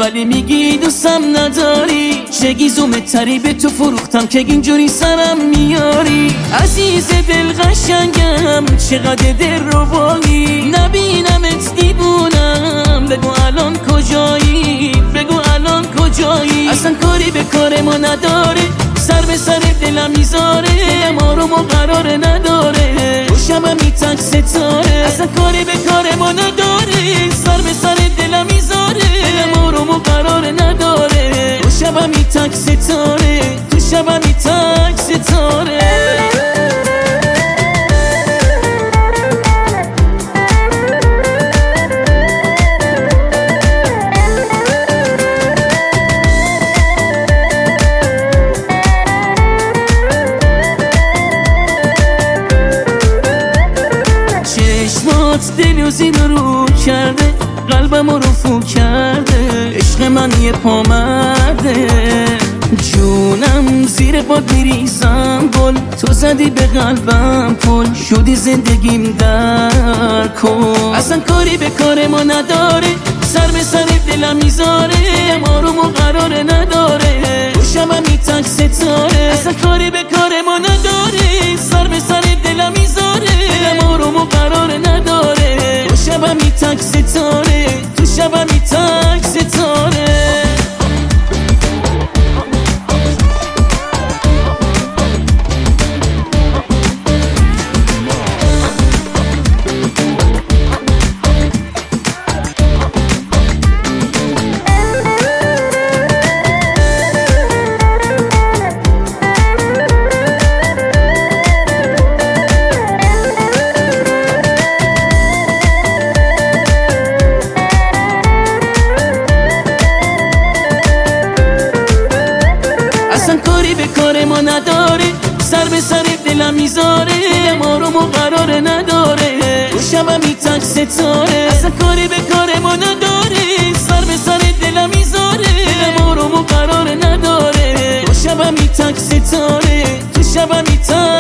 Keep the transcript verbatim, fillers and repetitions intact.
ولی میگی دوستم نداری. چه گیزومه تری به تو فروختم که اینجوری سرم میاری. عزیز دل قشنگم چقدر دل ربایی، نبینمت دیوونم. بگو الان کجایی، بگو الان کجایی. اصلا کاری به کار ما نداره، سر به سر دلم میذاره. دلم آروم و قرار نداره، رو شبم میتک ستاره. اصلا کاری به کار ما نداره، سر به سر دلم میذاره. دلم آروم و قرار نداره، رو شبم میتک ستاره. تو شبم میتک ستاره. دل و زیر رو کرده، قلبم رو فو کرده. عشق من یه پامرده، جونم زیر باد میریزم گل. تو زدی به قلبم پل، شدی زندگیم در کن. اصلا کاری به کار ما نداره، سر به سر دلم میذاره. آروم و قرار نداره، رو شبم میتک ستاره. اصلا کاری به کار ما نداره، سر به سر دلم میذاره. دلم آروم و قرار نداره، رو شبم میتک ستاره. تو شبم میتک ستاره. اصلا کاری به کار ما نداره، سر به سر دلم میذاره. دلم آروم و قرار نداره، رو شبم میتک ستاره. اصلا کاری به کار ما نداره، سر به سر دلم میذاره. دلم آروم و قرار نداره، رو شبم میتک ستاره. تو شبم میتک